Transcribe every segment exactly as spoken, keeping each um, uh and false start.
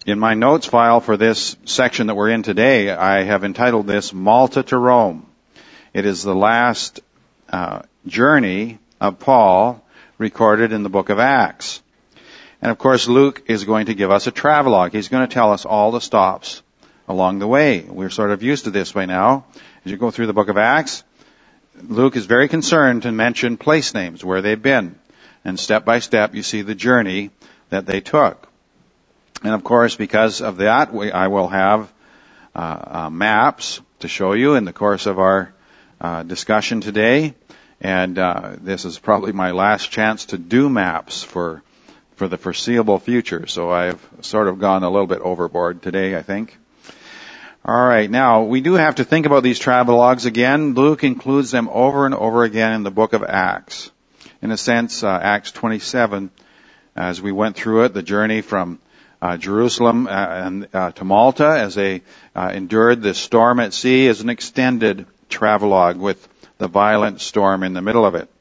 In my notes file for this section that we're in today, I have entitled this Malta to Rome. It is the last uh, journey of Paul recorded in the book of Acts. And of course, Luke is going to give us a travelogue. He's going to tell us all the stops along the way. We're sort of used to this by now. As you go through the book of Acts, Luke is very concerned to mention place names, where they've been. And step by step, you see the journey that they took. And of course, because of that, we, I will have uh, uh, maps to show you in the course of our uh, discussion today. And uh, this is probably my last chance to do maps for for the foreseeable future. So I've sort of gone a little bit overboard today, I think. All right, now we do have to think about these travelogues again. Luke includes them over and over again in the book of Acts. In a sense, uh, Acts twenty-seven, as we went through it, the journey from Uh, Jerusalem uh, and uh, to Malta as they uh, endured the storm at sea is an extended travelogue with the violent storm in the middle of it.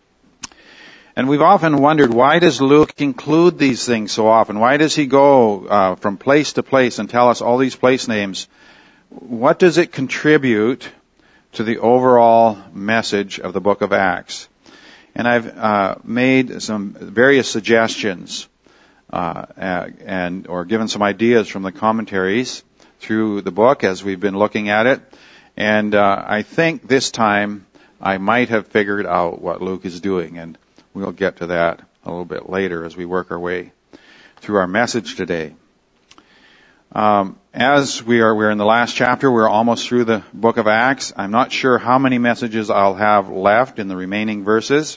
And we've often wondered, why does Luke include these things so often? Why does he go uh, from place to place and tell us all these place names? What does it contribute to the overall message of the book of Acts? And I've uh, made some various suggestions Uh, and or given some ideas from the commentaries through the book as we've been looking at it. And uh, I think this time I might have figured out what Luke is doing, and we'll get to that a little bit later as we work our way through our message today. Um, as we are we're in the last chapter, we're almost through the book of Acts. I'm not sure how many messages I'll have left in the remaining verses.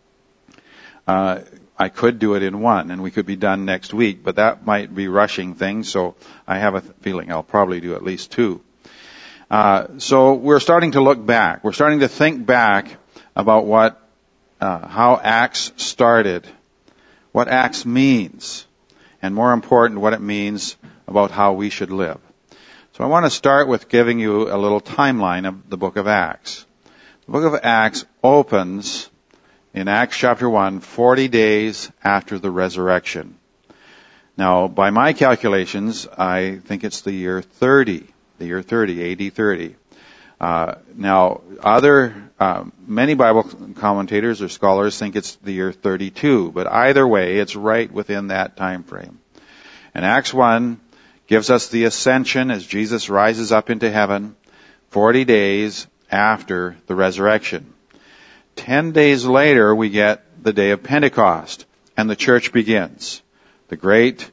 Uh, I could do it in one, and we could be done next week, but that might be rushing things, so I have a feeling I'll probably do at least two. Uh, so we're starting to look back. We're starting to think back about what, uh, how Acts started, what Acts means, and more important, what it means about how we should live. So I want to start with giving you a little timeline of the book of Acts. The book of Acts opens in Acts chapter one, forty days after the resurrection. Now, by my calculations, I think it's the year thirty, the year thirty, A D thirty. Uh, now, other, uh, many Bible commentators or scholars think it's the year thirty-two, but either way, it's right within that time frame. And Acts one gives us the ascension as Jesus rises up into heaven, forty days after the resurrection. Ten days later, we get the day of Pentecost, and the church begins. The great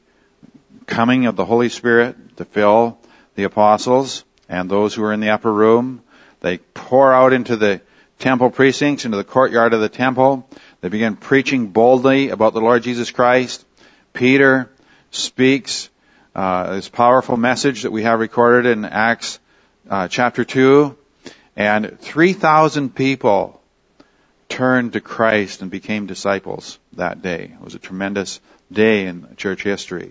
coming of the Holy Spirit to fill the apostles and those who are in the upper room. They pour out into the temple precincts, into the courtyard of the temple. They begin preaching boldly about the Lord Jesus Christ. Peter speaks uh, this powerful message that we have recorded in Acts uh, chapter two, and three thousand people turned to Christ and became disciples that day. It was a tremendous day in church history.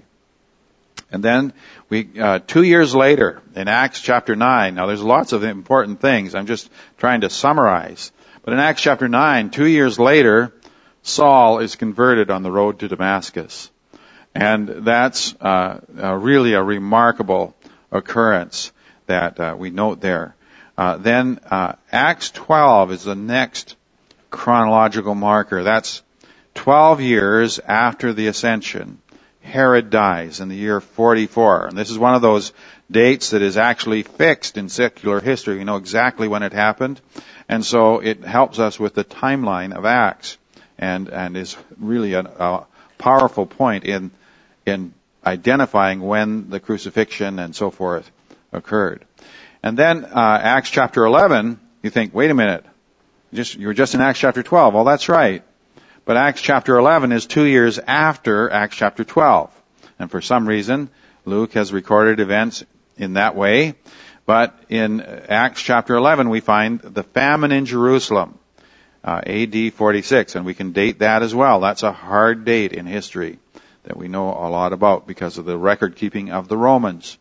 And then we, uh, two years later, in Acts chapter nine, now there's lots of important things. I'm just trying to summarize. But in Acts chapter nine, two years later, Saul is converted on the road to Damascus. And that's uh, uh, really a remarkable occurrence that uh, we note there. Uh, then uh, Acts twelve is the next chronological marker. That's twelve years after the ascension. Herod dies in the year forty-four. And this is one of those dates that is actually fixed in secular history. We know exactly when it happened. And so it helps us with the timeline of Acts and, and is really a, a powerful point in, in identifying when the crucifixion and so forth occurred. And then uh, Acts chapter eleven, you think, wait a minute. Just, you were just in Acts chapter twelve. Well, that's right. But Acts chapter eleven is two years after Acts chapter twelve. And for some reason, Luke has recorded events in that way. But in Acts chapter eleven, we find the famine in Jerusalem, uh, A D forty-six. And we can date that as well. That's a hard date in history that we know a lot about because of the record keeping of the Romans.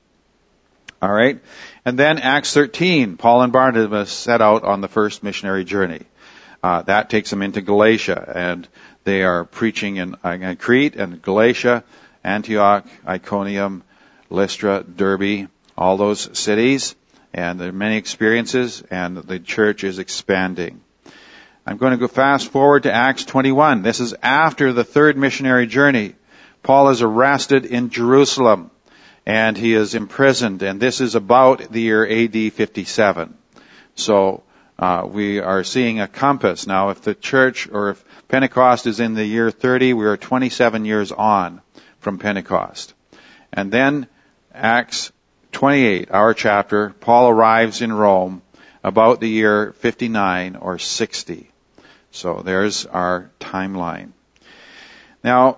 All right. And then Acts thirteen, Paul and Barnabas set out on the first missionary journey. Uh, that takes them into Galatia, and they are preaching in, in Crete and Galatia, Antioch, Iconium, Lystra, Derbe, all those cities, and there are many experiences, and the church is expanding. I'm going to go fast forward to Acts twenty-one. This is after the third missionary journey. Paul is arrested in Jerusalem, and he is imprisoned, and this is about the year A D fifty-seven. So uh, we are seeing a compass. Now, if the church, or if Pentecost is in the year thirty, we are twenty-seven years on from Pentecost. And then Acts twenty-eight, our chapter, Paul arrives in Rome about the year fifty-nine or sixty. So there's our timeline. Now,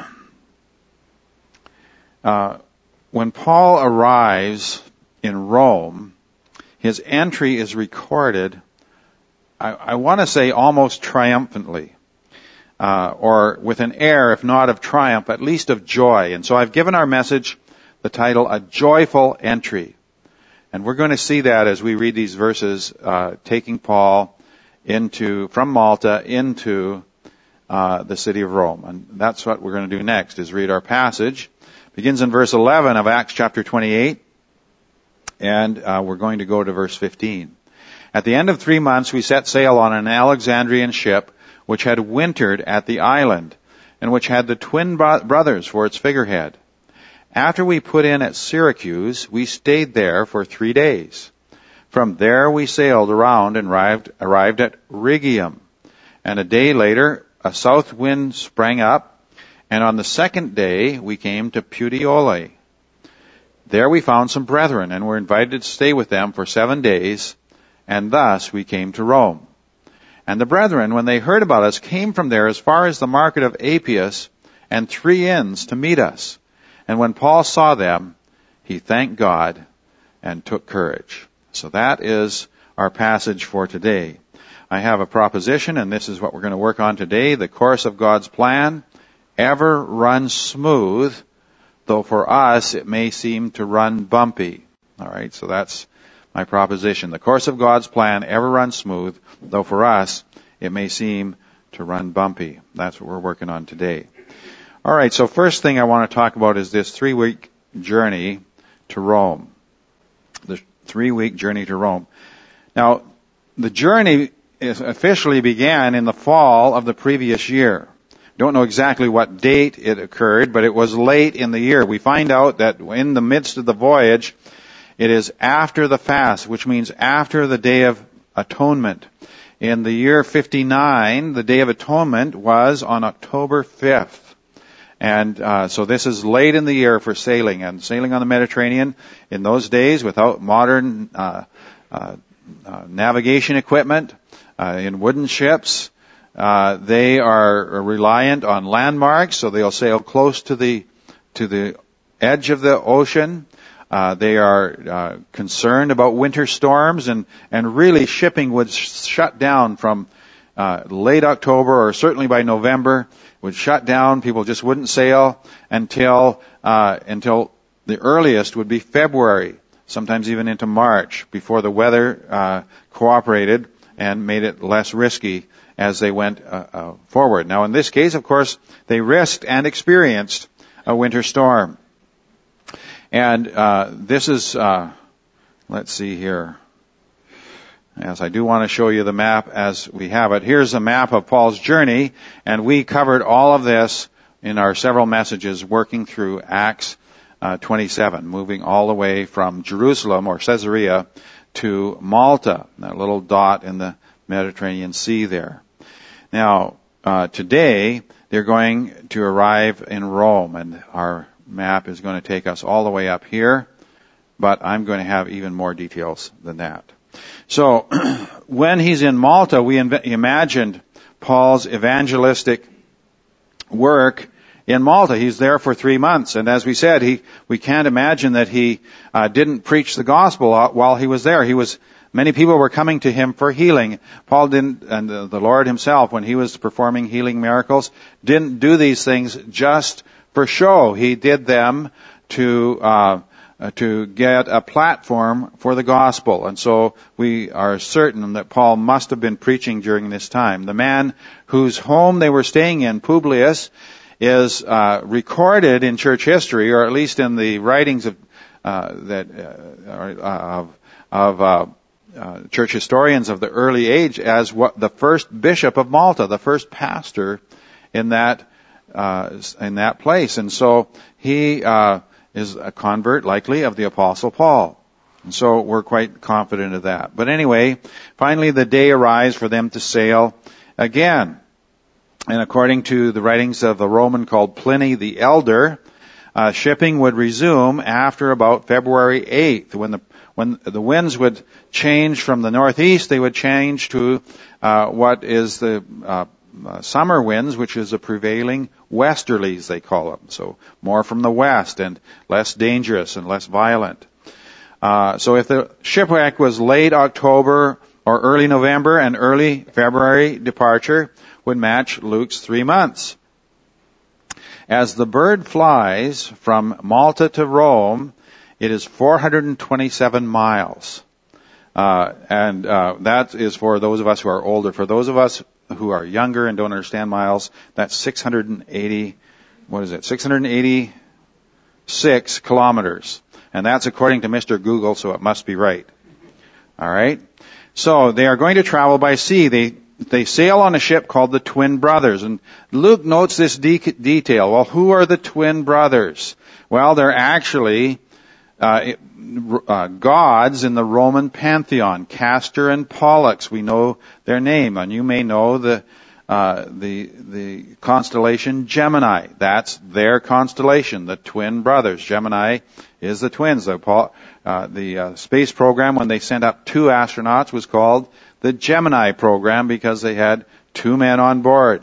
uh, when Paul arrives in Rome, his entry is recorded, I, I want to say almost triumphantly, uh, or with an air, if not of triumph, at least of joy. And so I've given our message the title, A Joyful Entry. And we're going to see that as we read these verses, uh, taking Paul into, from Malta into uh, the city of Rome. And that's what we're going to do next, is read our passage. It begins in verse eleven of Acts chapter twenty-eight, and uh, we're going to go to verse fifteen. At the end of three months, we set sail on an Alexandrian ship, which had wintered at the island, and which had the twin brothers for its figurehead. After we put in at Syracuse, we stayed there for three days. From there we sailed around and arrived, arrived at Rhegium. And a day later, a south wind sprang up, and on the second day we came to Puteoli. There we found some brethren, and were invited to stay with them for seven days, and thus we came to Rome. And the brethren, when they heard about us, came from there as far as the market of Appius and three inns to meet us. And when Paul saw them, he thanked God and took courage. So that is our passage for today. I have a proposition, and this is what we're going to work on today. The course of God's plan ever runs smooth, though for us it may seem to run bumpy. All right, so that's my proposition. The course of God's plan ever runs smooth, though for us it may seem to run bumpy. That's what we're working on today. All right, so first thing I want to talk about is this three-week journey to Rome. The three-week journey to Rome. Now, the journey is officially began in the fall of the previous year. Don't know exactly what date it occurred, but it was late in the year. We find out that in the midst of the voyage, it is after the fast, which means after the Day of Atonement. In the year fifty-nine, the Day of Atonement was on October fifth. And uh, so this is late in the year for sailing, and sailing on the Mediterranean in those days without modern uh, uh, uh, navigation equipment, uh, in wooden ships. Uh, they are reliant on landmarks, so they'll sail close to the to the edge of the ocean. Uh, they are uh, concerned about winter storms, and and really shipping would sh- shut down from uh, late October, or certainly by November. Would shut down. People just wouldn't sail until uh, until the earliest would be February, sometimes even into March, before the weather uh, cooperated and made it less risky as they went uh, uh, forward. Now, in this case, of course, they risked and experienced a winter storm. And uh, this is, uh, let's see here. Yes, I do want to show you the map as we have it. Here's a map of Paul's journey, and we covered all of this in our several messages working through Acts uh, twenty-seven, moving all the way from Jerusalem or Caesarea to Malta, that little dot in the Mediterranean Sea there. Now, uh, today they're going to arrive in Rome, and our map is going to take us all the way up here, but I'm going to have even more details than that. So, when he's in Malta, we inv- imagined Paul's evangelistic work in Malta. He's there for three months, and as we said, he we can't imagine that he uh, didn't preach the gospel while he was there. He was many people were coming to him for healing. Paul didn't, and the, the Lord Himself, when He was performing healing miracles, didn't do these things just for show. He did them to. Uh, Uh, to get a platform for the gospel. And so we are certain that Paul must have been preaching during this time. The man whose home they were staying in, Publius, is uh, recorded in church history, or at least in the writings of uh, that uh, of of uh, uh, church historians of the early age, as what the first bishop of Malta, the first pastor in that uh, in that place, and so he uh, is a convert, likely of the Apostle Paul. And so we're quite confident of that. But anyway, finally the day arrives for them to sail again. And according to the writings of a Roman called Pliny the Elder, uh, shipping would resume after about February eighth, when the when the winds would change from the northeast. They would change to uh, what is the uh, uh, summer winds, which is the prevailing westerlies, they call them. So more from the west and less dangerous and less violent. Uh, so if the shipwreck was late October or early November, and early February departure would match Luke's three months. As the bird flies from Malta to Rome, it is four hundred twenty-seven miles. Uh, and uh, that is for those of us who are older. For those of us who are younger and don't understand miles, that's six hundred eighty, what is it, six hundred eighty-six kilometers. And that's according to Mister Google, so it must be right. All right? So they are going to travel by sea. They they sail on a ship called the Twin Brothers. And Luke notes this de- detail. Well, who are the Twin Brothers? Well, they're actually uh, uh, gods in the Roman pantheon. Castor and Pollux, we know their name. And you may know the uh, the the constellation Gemini. That's their constellation, the Twin Brothers. Gemini is the twins. The, uh, the uh, space program, when they sent up two astronauts, was called the Gemini program because they had two men on board.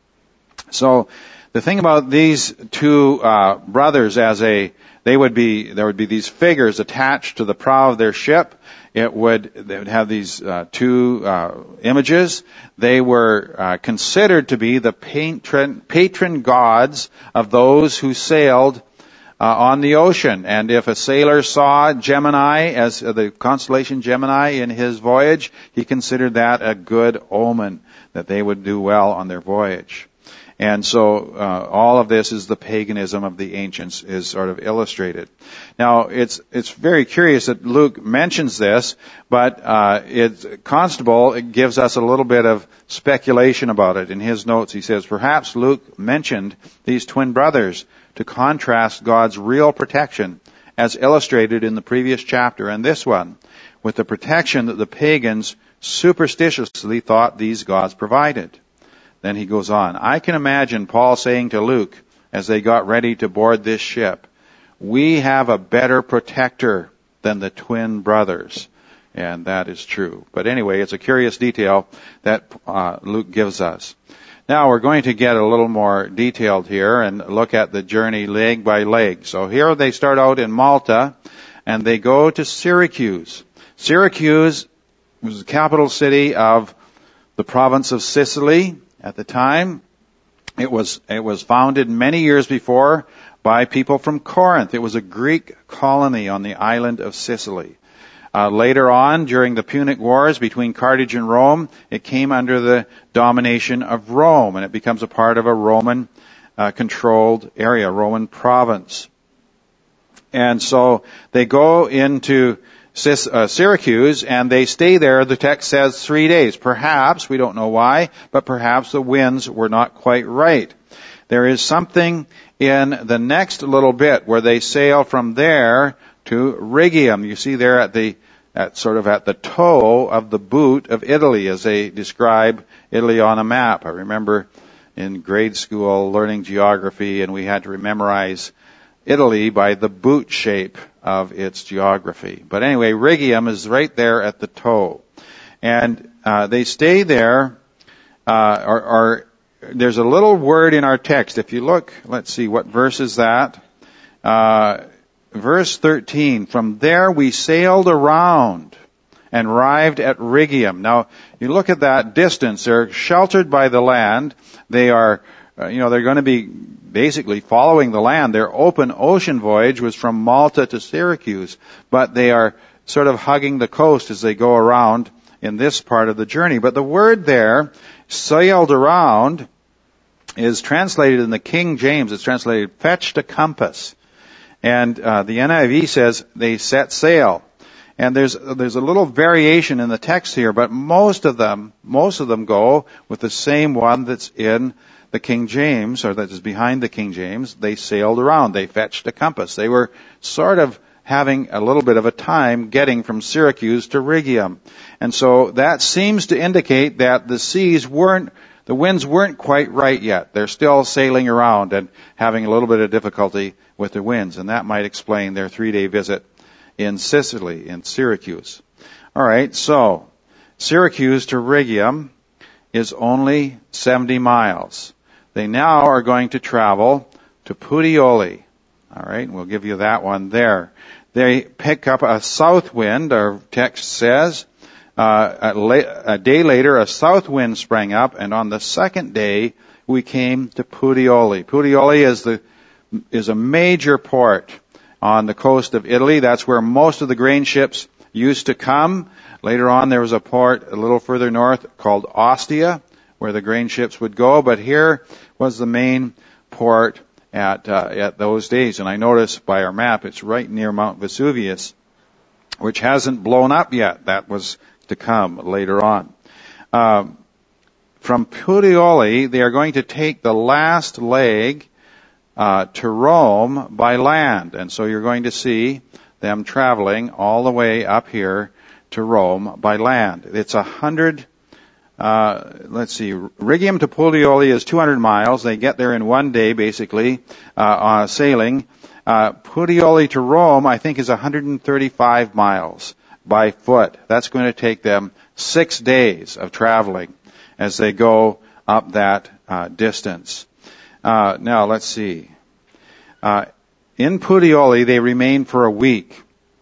So the thing about these two uh, brothers, as a they would be there would be these figures attached to the prow of their ship. It would they would have these uh, two uh, images. They were uh, considered to be the patron patron gods of those who sailed Uh, on the ocean. And if a sailor saw Gemini, as uh, the constellation Gemini in his voyage, he considered that a good omen, that they would do well on their voyage. And so uh, all of this is the paganism of the ancients is sort of illustrated. Now it's it's very curious that Luke mentions this, but uh, it's Constable it gives us a little bit of speculation about it in his notes. He says perhaps Luke mentioned these twin brothers to contrast God's real protection, as illustrated in the previous chapter and this one, with the protection that the pagans superstitiously thought these gods provided. Then he goes on. I can imagine Paul saying to Luke, as they got ready to board this ship, we have a better protector than the twin brothers. And that is true. But anyway, it's a curious detail that uh, Luke gives us. Now we're going to get a little more detailed here and look at the journey leg by leg. So here they start out in Malta and they go to Syracuse. Syracuse was the capital city of the province of Sicily at the time. It was, it was founded many years before by people from Corinth. It was a Greek colony on the island of Sicily. Uh, later on, during the Punic Wars between Carthage and Rome, it came under the domination of Rome, and it becomes a part of a Roman uh, controlled area, Roman province. And so they go into Cis, uh, Syracuse, and they stay there, the text says, three days. Perhaps, we don't know why, but perhaps the winds were not quite right. There is something in the next little bit where they sail from there to Rhegium. You see there at the at sort of at the toe of the boot of Italy, as they describe Italy on a map. I remember in grade school learning geography, and we had to memorize Italy by the boot shape of its geography. But anyway, Rhegium is right there at the toe. And uh, they stay there, uh, or, or there's a little word in our text. If you look, let's see, what verse is that? Uh, Verse thirteen, from there we sailed around and arrived at Rhegium. Now, you look at that distance. They're sheltered by the land. They are, uh, you know, they're going to be basically following the land. Their open ocean voyage was from Malta to Syracuse, but they are sort of hugging the coast as they go around in this part of the journey. But the word there, sailed around, is translated in the King James. It's translated, fetched a compass. And uh, the N I V says they set sail. And there's there's a little variation in the text here, but most of them most of them go with the same one that's in the King James, or that is behind the King James. They sailed around. They fetched a compass. They were sort of having a little bit of a time getting from Syracuse to Rhegium. And so that seems to indicate that the seas weren't, the winds weren't quite right yet. They're still sailing around and having a little bit of difficulty with the winds. And that might explain their three-day visit in Sicily, in Syracuse. All right, so Syracuse to Rhegium is only seventy miles. They now are going to travel to Puteoli. All right, we'll give you that one there. They pick up a south wind, our text says. Uh, a, la- a day later, a south wind sprang up, and on the second day, we came to Puteoli. Puteoli is the is a major port on the coast of Italy. That's where most of the grain ships used to come. Later on, there was a port a little further north called Ostia, where the grain ships would go. But here was the main port at uh, at those days. And I notice by our map, it's right near Mount Vesuvius, which hasn't blown up yet. That was to come later on. Um, from Puteoli, they are going to take the last leg uh, to Rome by land. And so you're going to see them traveling all the way up here to Rome by land. It's a hundred, uh, let's see, Rhegium to Puteoli is two hundred miles. They get there in one day, basically, uh, uh sailing. Uh, Puteoli to Rome, I think, is one hundred thirty-five miles by foot. That's going to take them six days of traveling as they go up that uh, distance. Uh, now, let's see. Uh, in Puteoli, they remain for a week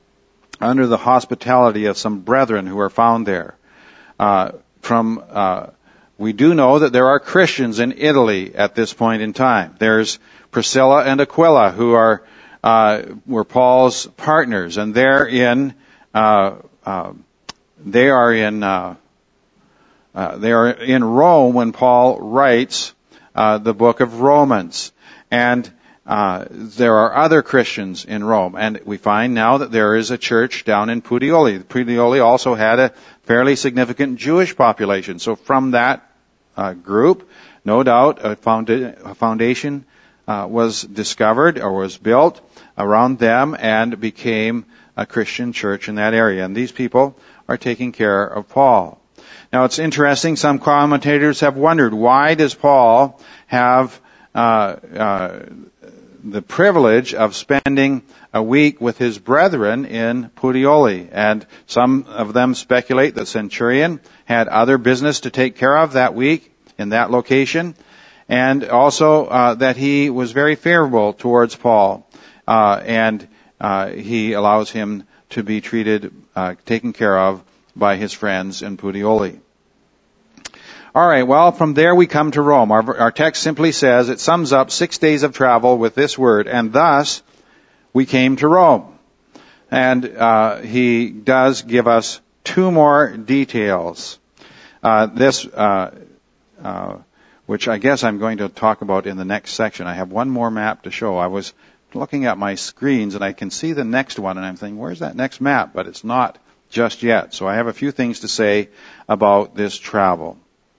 under the hospitality of some brethren who are found there. Uh, from uh, we do know that there are Christians in Italy at this point in time. There's Priscilla and Aquila, who are uh, were Paul's partners, and they're in uh, uh, they are in uh, uh, they are in Rome when Paul writes uh, the book of Romans, and Uh, there are other Christians in Rome, and we find now that there is a church down in Puteoli. Puteoli also had a fairly significant Jewish population. So from that uh, group, no doubt a, founda- a foundation uh, was discovered or was built around them and became a Christian church in that area. And these people are taking care of Paul. Now it's interesting, some commentators have wondered, why does Paul have uh, uh, the privilege of spending a week with his brethren in Puteoli? And some of them speculate that Centurion had other business to take care of that week in that location, and also uh, that he was very favorable towards Paul, uh, and uh, he allows him to be treated, uh, taken care of by his friends in Puteoli. All right, well, from there we come to Rome. Our, our text simply says, it sums up six days of travel with this word, and thus we came to Rome. And uh, he does give us two more details. Uh, this, uh, uh, which I guess I'm going to talk about in the next section. I have one more map to show. I was looking at my screens, and I can see the next one, and I'm thinking, where's that next map? But it's not just yet. So I have a few things to say about this travel.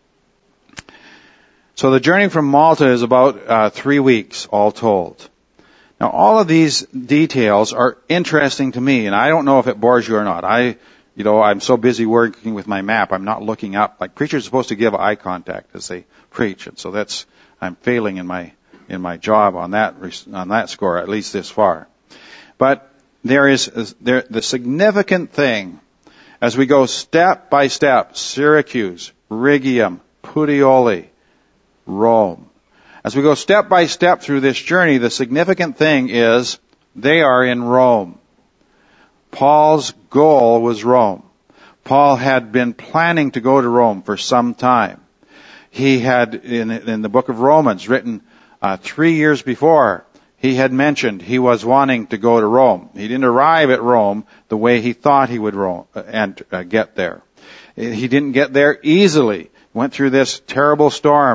So the journey from Malta is about uh, three weeks, all told. Now, all of these details are interesting to me, and I don't know if it bores you or not. I, you know, I'm so busy working with my map, I'm not looking up. Like, preachers are supposed to give eye contact as they preach, and so that's, I'm failing in my in my job on that on that score, at least this far. But there is there the significant thing as we go step by step: Syracuse, Rhegium, Puteoli, Rome. As we go step by step through this journey, the significant thing is they are in Rome. Paul's goal was Rome. Paul had been planning to go to Rome for some time. He had, in, in the book of Romans, written uh, three years before, he had mentioned he was wanting to go to Rome. He didn't arrive at Rome the way he thought he would Rome, uh, and uh, get there. He didn't get there easily. Went through this terrible storm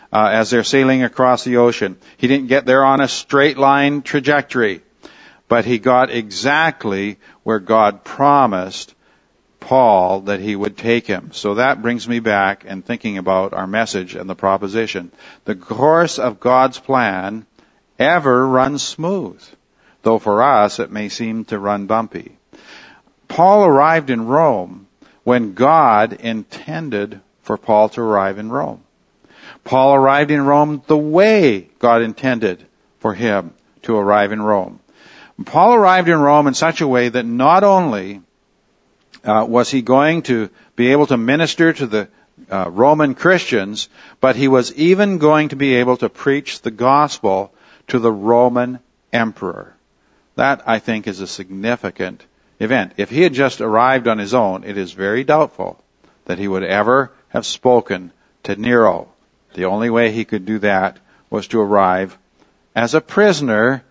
uh, as they're sailing across the ocean. He didn't get there on a straight line trajectory, but he got exactly where God promised Paul that he would take him. So that brings me back and thinking about our message and the proposition. The course of God's plan ever runs smooth, though for us it may seem to run bumpy. Paul arrived in Rome when God intended for Paul to arrive in Rome. Paul arrived in Rome the way God intended for him to arrive in Rome. Paul arrived in Rome in such a way that not only uh, was he going to be able to minister to the uh, Roman Christians, but he was even going to be able to preach the gospel to the Roman emperor. That, I think, is a significant event. If he had just arrived on his own, it is very doubtful that he would ever have spoken to Nero. The only way he could do that was to arrive as a prisoner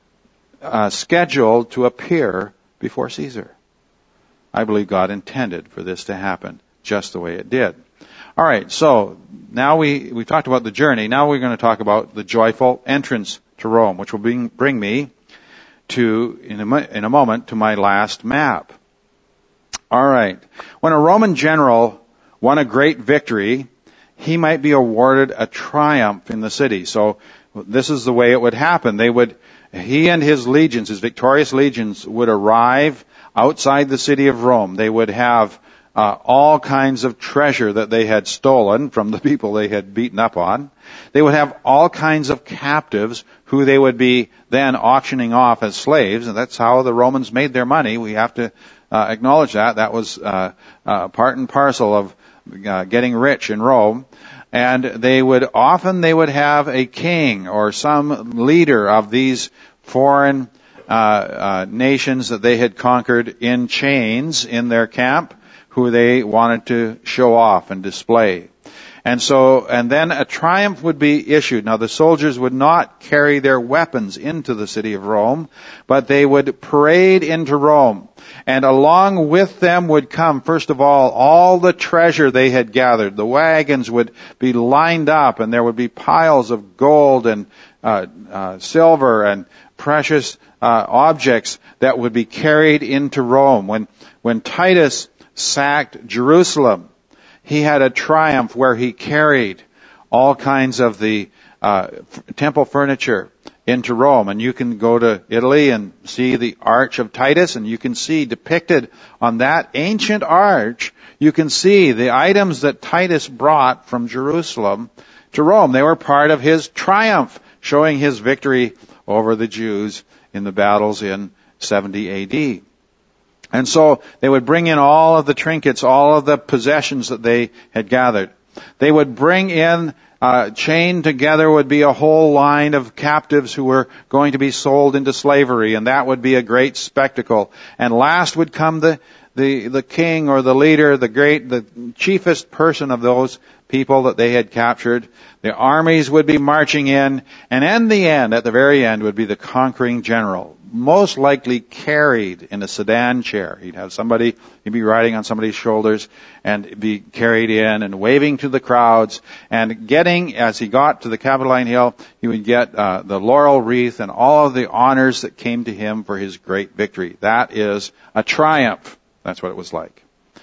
uh, scheduled to appear before Caesar. I believe God intended for this to happen just the way it did. All right, so now we, we talked about the journey. Now we're going to talk about the joyful entrance to Rome, which will bring, bring me to, in a, in a moment, to my last map. All right. When a Roman general won a great victory, he might be awarded a triumph in the city. So this is the way it would happen. They would, he and his legions, his victorious legions, would arrive outside the city of Rome. They would have uh, all kinds of treasure that they had stolen from the people they had beaten up on. They would have all kinds of captives who they would be then auctioning off as slaves, and that's how the Romans made their money. We have to uh, acknowledge that. That was uh, uh, part and parcel of uh, getting rich in Rome. And they would often they would have a king or some leader of these foreign uh, uh, nations that they had conquered in chains in their camp, who they wanted to show off and display. And so, and then a triumph would be issued. Now the soldiers would not carry their weapons into the city of Rome, but they would parade into Rome. And along with them would come, first of all, all the treasure they had gathered. The wagons would be lined up, and there would be piles of gold and uh, uh, silver and precious uh, objects that would be carried into Rome. When when Titus sacked Jerusalem, he had a triumph where he carried all kinds of the uh, f- temple furniture into Rome. And you can go to Italy and see the Arch of Titus, and you can see depicted on that ancient arch, you can see the items that Titus brought from Jerusalem to Rome. They were part of his triumph, showing his victory over the Jews in the battles in seventy A D. And so they would bring in all of the trinkets, all of the possessions that they had gathered. They would bring in, uh, chained together would be a whole line of captives who were going to be sold into slavery, and that would be a great spectacle. And last would come the, the, the king or the leader, the great, the chiefest person of those people that they had captured. The armies would be marching in, and in the end, at the very end, would be the conquering general, most likely carried in a sedan chair. He'd have somebody, he'd be riding on somebody's shoulders and be carried in and waving to the crowds, and getting, as he got to the Capitoline Hill, he would get uh, the laurel wreath and all of the honors that came to him for his great victory. That is a triumph. That's what it was like.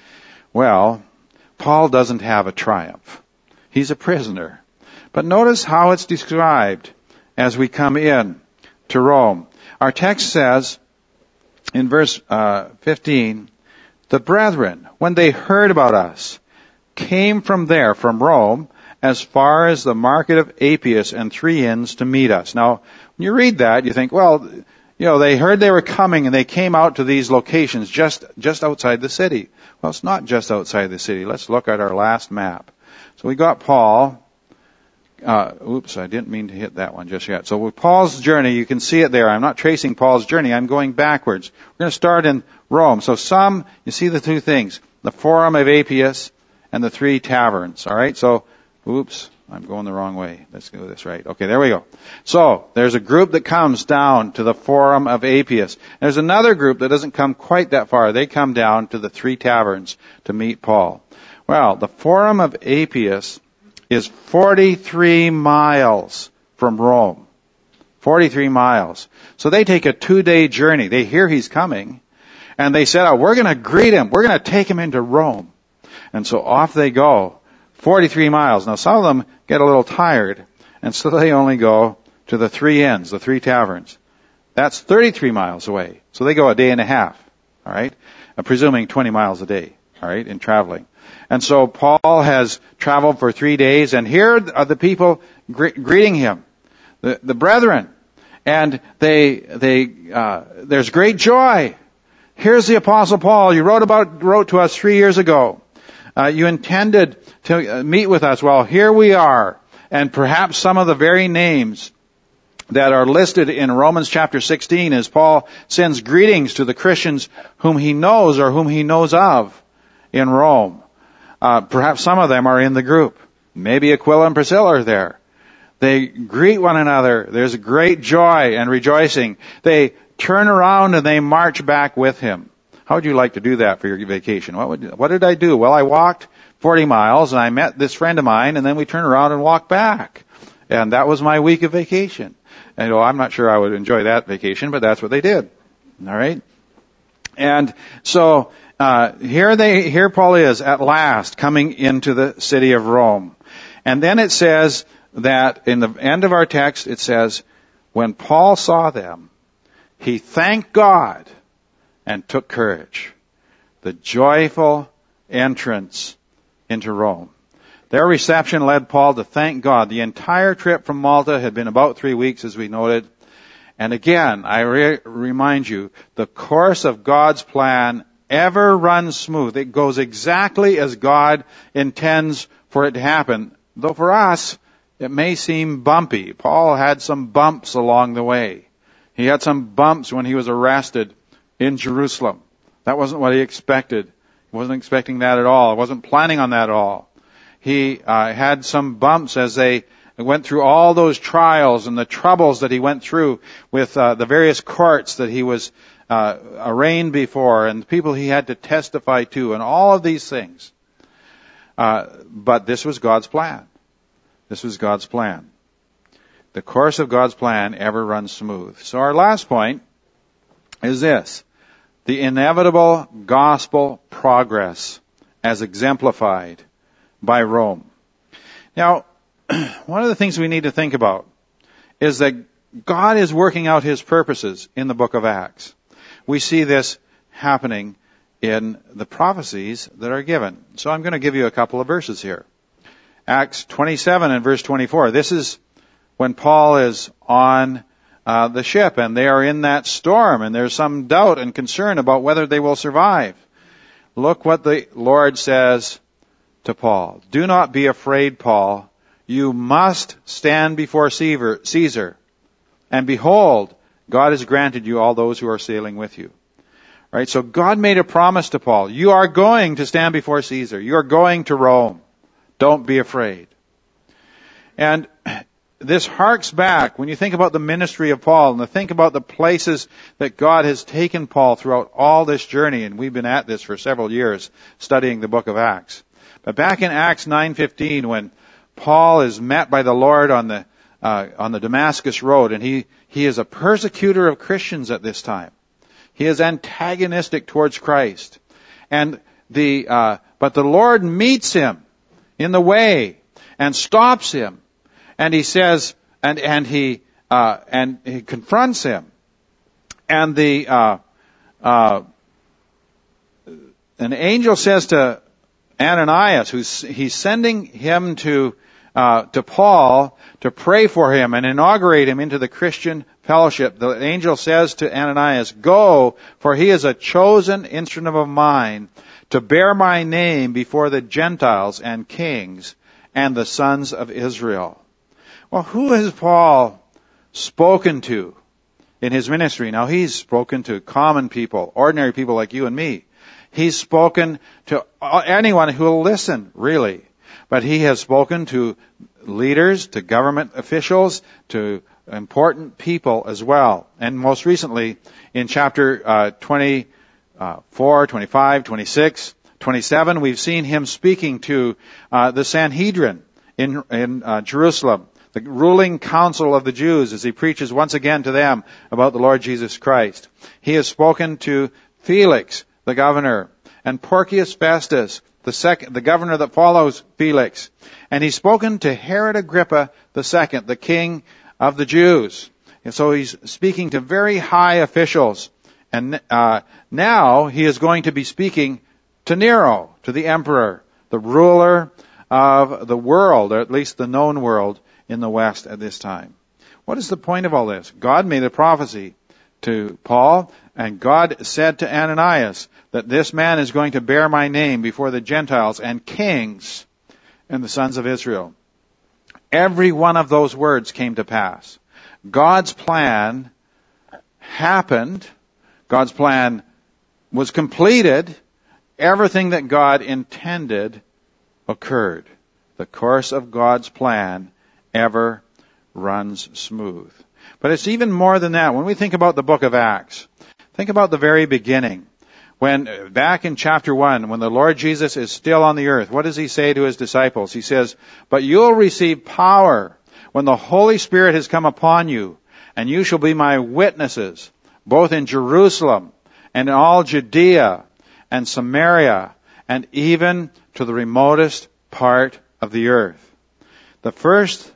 Well, Paul doesn't have a triumph. He's a prisoner. But notice how it's described as we come in to Rome. Our text says in verse uh, fifteen, the brethren, when they heard about us, came from there, from Rome, as far as the market of Appius and Three Inns to meet us. Now, when you read that, you think, well, you know, they heard they were coming and they came out to these locations just, just outside the city. Well, it's not just outside the city. Let's look at our last map. So we got Paul. Uh, oops, I didn't mean to hit that one just yet. So with Paul's journey, you can see it there. I'm not tracing Paul's journey. I'm going backwards. We're going to start in Rome. So some, you see the two things, the Forum of Appius and the three taverns. All right. So, oops, I'm going the wrong way. Let's do this right. Okay, there we go. So there's a group that comes down to the Forum of Appius. There's another group that doesn't come quite that far. They come down to the three taverns to meet Paul. Well, the Forum of Appius is forty-three miles from Rome. forty-three miles. So they take a two-day journey. They hear he's coming, and they said, oh, we're going to greet him. We're going to take him into Rome. And so off they go, forty-three miles. Now some of them get a little tired, and so they only go to the three inns, the three taverns. That's thirty-three miles away. So they go a day and a half, all right? Uh, presuming twenty miles a day, all right, in traveling. And so Paul has traveled for three days, and here are the people gre- greeting him, the, the brethren. And they, they, uh, there's great joy. Here's the Apostle Paul. You wrote about, wrote to us three years ago. Uh, you intended to meet with us. Well, here we are. And perhaps some of the very names that are listed in Romans chapter sixteen as Paul sends greetings to the Christians whom he knows or whom he knows of in Rome. Uh, perhaps some of them are in the group. Maybe Aquila and Priscilla are there. They greet one another. There's great joy and rejoicing. They turn around and they march back with him. How would you like to do that for your vacation? What would, what did I do? Well, I walked forty miles and I met this friend of mine, and then we turned around and walked back. And that was my week of vacation. And oh, I'm not sure I would enjoy that vacation, but that's what they did. All right? And so uh here they here Paul is at last coming into the city of Rome. And then it says that in the end of our text, it says, when Paul saw them, he thanked God and took courage. The joyful entrance into Rome. Their reception led Paul to thank God. The entire trip from Malta had been about three weeks, as we noted. And again, I re- remind you, the course of God's plan ever runs smooth. It goes exactly as God intends for it to happen. Though for us, it may seem bumpy. Paul had some bumps along the way. He had some bumps when he was arrested in Jerusalem. That wasn't what he expected. He wasn't expecting that at all. He wasn't planning on that at all. He uh, had some bumps as they went through all those trials and the troubles that he went through with uh, the various courts that he was uh, arraigned before and the people he had to testify to and all of these things. Uh, but this was God's plan. This was God's plan. The course of God's plan ever runs smooth. So our last point is this: the inevitable gospel progress as exemplified by Rome. Now, one of the things we need to think about is that God is working out His purposes in the book of Acts. We see this happening in the prophecies that are given. So I'm going to give you a couple of verses here. Acts twenty-seven and verse twenty-four. This is when Paul is on uh, the ship and they are in that storm and there's some doubt and concern about whether they will survive. Look what the Lord says to Paul. Do not be afraid, Paul. You must stand before Caesar. And behold, God has granted you all those who are sailing with you. Right? So God made a promise to Paul. You are going to stand before Caesar. You are going to Rome. Don't be afraid. And this harks back, when you think about the ministry of Paul and think about the places that God has taken Paul throughout all this journey, and we've been at this for several years studying the book of Acts. But back in Acts nine fifteen, when Paul is met by the Lord on the uh, on the Damascus road, and he he is a persecutor of Christians at this time. He is antagonistic towards Christ, and the uh, but the Lord meets him in the way and stops him, and he says, and and he uh, and he confronts him, and the uh, uh, an angel says to Ananias, who's he's sending him to uh, to Paul to pray for him and inaugurate him into the Christian fellowship. The angel says to Ananias, "Go, for he is a chosen instrument of mine to bear my name before the Gentiles and kings and the sons of Israel." Well, who has Paul spoken to in his ministry? Now, he's spoken to common people, ordinary people like you and me. He's spoken to anyone who will listen, really. But he has spoken to leaders, to government officials, to important people as well. And most recently, in chapter uh, twenty-four, twenty-five, twenty-six, twenty-seven, we've seen him speaking to uh, the Sanhedrin in, in uh, Jerusalem, the ruling council of the Jews, as he preaches once again to them about the Lord Jesus Christ. He has spoken to Felix, the governor, and Porcius Festus, the second, the governor that follows Felix. And he's spoken to Herod Agrippa the second, the king of the Jews. And so he's speaking to very high officials. And uh, now he is going to be speaking to Nero, to the emperor, the ruler of the world, or at least the known world in the West at this time. What is the point of all this? God made a prophecy to Paul, and God said to Ananias that this man is going to bear my name before the Gentiles and kings and the sons of Israel. Every one of those words came to pass. God's plan happened. God's plan was completed. Everything that God intended occurred. The course of God's plan ever runs smooth. But it's even more than that. When we think about the book of Acts, think about the very beginning. When, back in chapter one, when the Lord Jesus is still on the earth, what does he say to his disciples? He says, "But you'll receive power when the Holy Spirit has come upon you, and you shall be my witnesses, both in Jerusalem and in all Judea and Samaria, and even to the remotest part of the earth." The first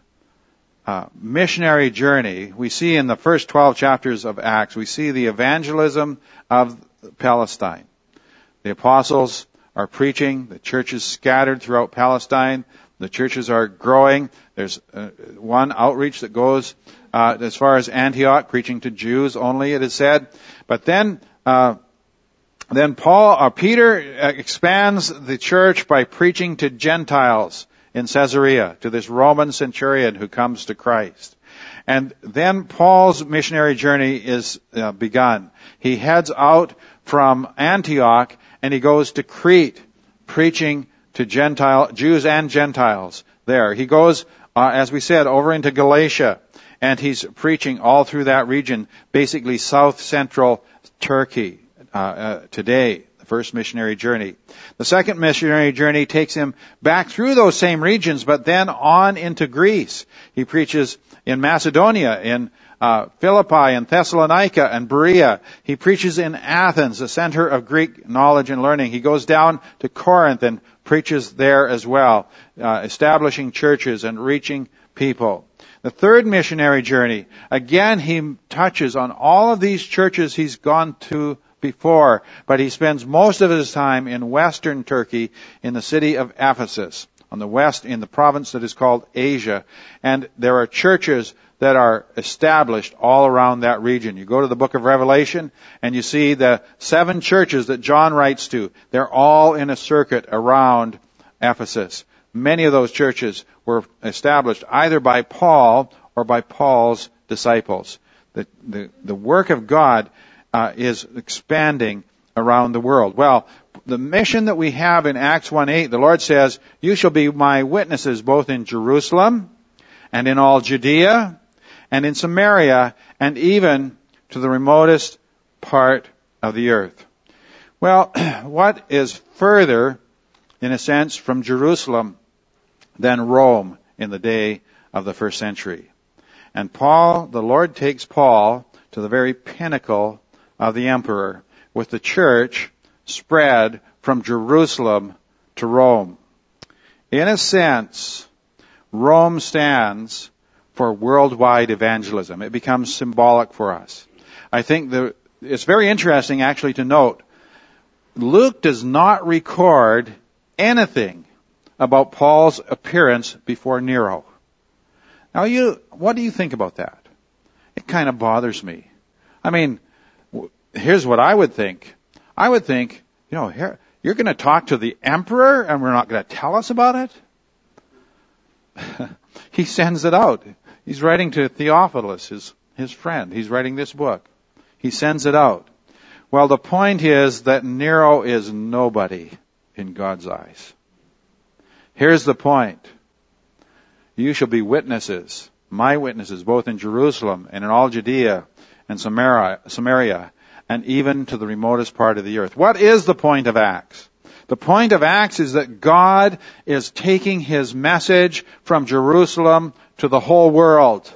uh, missionary journey we see in the first twelve chapters of Acts, we see the evangelism of Palestine. The apostles are preaching, the churches scattered throughout Palestine, the churches are growing. There's uh, one outreach that goes uh, as far as Antioch, preaching to Jews only, it is said. But then uh, Then Paul, or Peter expands the church by preaching to Gentiles in Caesarea, to this Roman centurion who comes to Christ. And then Paul's missionary journey is uh, begun. He heads out from Antioch and he goes to Crete, preaching to Gentile, Jews and Gentiles there. He goes, uh, as we said, over into Galatia, and he's preaching all through that region, basically south central Turkey. Uh, uh, today, the first missionary journey. The second missionary journey takes him back through those same regions, but then on into Greece. He preaches in Macedonia, in uh, Philippi, in Thessalonica, and Berea. He preaches in Athens, the center of Greek knowledge and learning. He goes down to Corinth and preaches there as well, uh, establishing churches and reaching people. The third missionary journey, again, he touches on all of these churches he's gone to before, but he spends most of his time in western Turkey, in the city of Ephesus, on the west, in the province that is called Asia. And there are churches that are established all around that region. You go to the book of Revelation, and you see the seven churches that John writes to. They're all in a circuit around Ephesus. Many of those churches were established either by Paul or by Paul's disciples. The, the, the work of God Uh, is expanding around the world. Well, the mission that we have in Acts one eight, the Lord says, "You shall be my witnesses both in Jerusalem and in all Judea and in Samaria and even to the remotest part of the earth." Well, what is further, in a sense, from Jerusalem than Rome in the day of the first century? And Paul, the Lord takes Paul to the very pinnacle of the emperor, with the church spread from Jerusalem to Rome. In a sense, Rome stands for worldwide evangelism. It becomes symbolic for us. I think the, it's very interesting actually to note, Luke does not record anything about Paul's appearance before Nero. Now you, what do you think about that? It kind of bothers me. I mean, here's what I would think. I would think, you know, here, you're going to talk to the emperor and we're not going to tell us about it? He sends it out. He's writing to Theophilus, his, his friend. He's writing this book. He sends it out. Well, the point is that Nero is nobody in God's eyes. Here's the point. You shall be witnesses, my witnesses, both in Jerusalem and in all Judea and Samaria, Samaria, and even to the remotest part of the earth. What is the point of Acts? The point of Acts is that God is taking His message from Jerusalem to the whole world.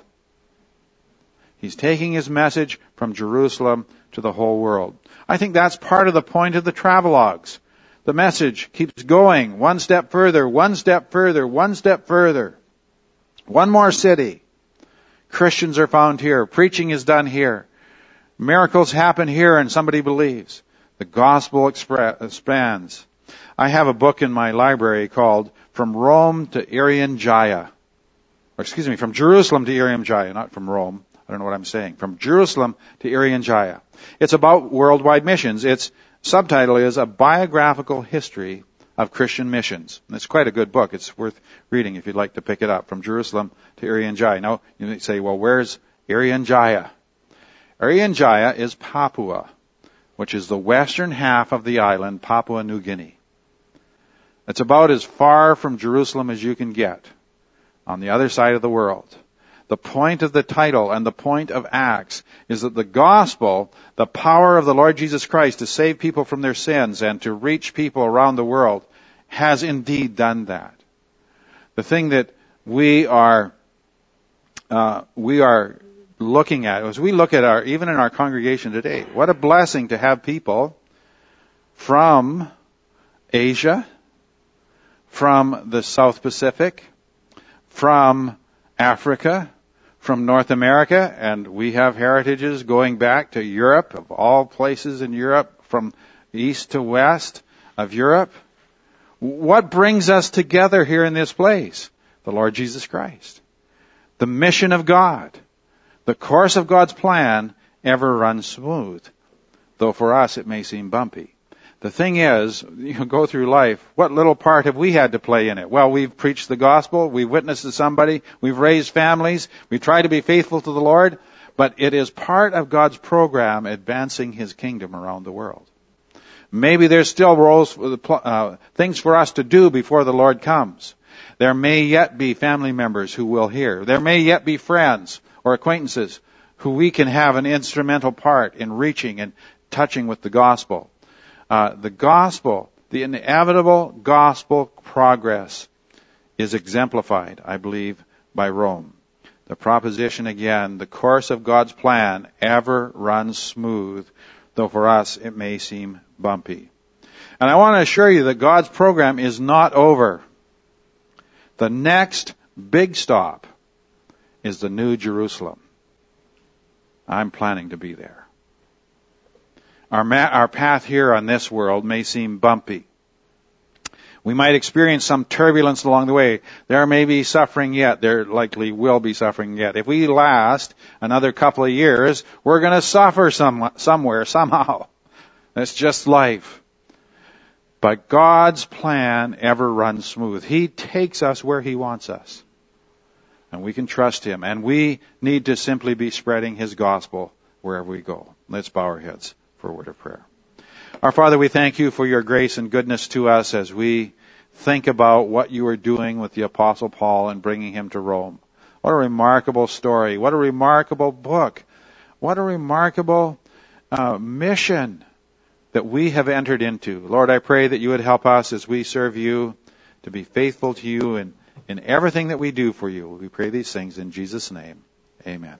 He's taking His message from Jerusalem to the whole world. I think that's part of the point of the travelogues. The message keeps going one step further, one step further, one step further. One more city. Christians are found here. Preaching is done here. Miracles happen here and somebody believes. The gospel expands. I have a book in my library called From Rome to Irian Jaya. Or excuse me, From Jerusalem to Irian Jaya, not from Rome. I don't know what I'm saying. From Jerusalem to Irian Jaya. It's about worldwide missions. Its subtitle is A Biographical History of Christian Missions. And it's quite a good book. It's worth reading if you'd like to pick it up. From Jerusalem to Irian Jaya. Now, you may say, well, where's Irian Jaya? Irian Jaya is Papua, which is the western half of the island, Papua New Guinea. It's about as far from Jerusalem as you can get on the other side of the world. The point of the title and the point of Acts is that the gospel, the power of the Lord Jesus Christ to save people from their sins and to reach people around the world, has indeed done that. The thing that we are uh, we are looking at, as we look at our, even in our congregation today, what a blessing to have people from Asia, from the South Pacific, from Africa, from North America, and we have heritages going back to Europe, of all places in Europe, from east to west of Europe. What brings us together here in this place? The Lord Jesus Christ. The mission of God. The course of God's plan ever runs smooth, though for us it may seem bumpy. The thing is, you go through life, what little part have we had to play in it? Well, we've preached the gospel, we've witnessed to somebody, we've raised families, we try to be faithful to the Lord, but it is part of God's program advancing His kingdom around the world. Maybe there's still roles, uh, things for us to do before the Lord comes. There may yet be family members who will hear. There may yet be friends or acquaintances who we can have an instrumental part in reaching and touching with the gospel. Uh, the gospel, the inevitable gospel progress is exemplified, I believe, by Rome. The proposition again, the course of God's plan ever runs smooth, though for us it may seem bumpy. And I want to assure you that God's program is not over. The next big stop is the New Jerusalem. I'm planning to be there. Our, ma- our path here on this world may seem bumpy. We might experience some turbulence along the way. There may be suffering yet. There likely will be suffering yet. If we last another couple of years, we're going to suffer some, somewhere, somehow. That's just life. But God's plan ever runs smooth. He takes us where He wants us. And we can trust Him. And we need to simply be spreading His gospel wherever we go. Let's bow our heads for a word of prayer. Our Father, we thank You for Your grace and goodness to us as we think about what You are doing with the Apostle Paul and bringing him to Rome. What a remarkable story. What a remarkable book. What a remarkable uh, mission that we have entered into. Lord, I pray that You would help us as we serve You to be faithful to You in, in everything that we do for You. We pray these things in Jesus' name. Amen.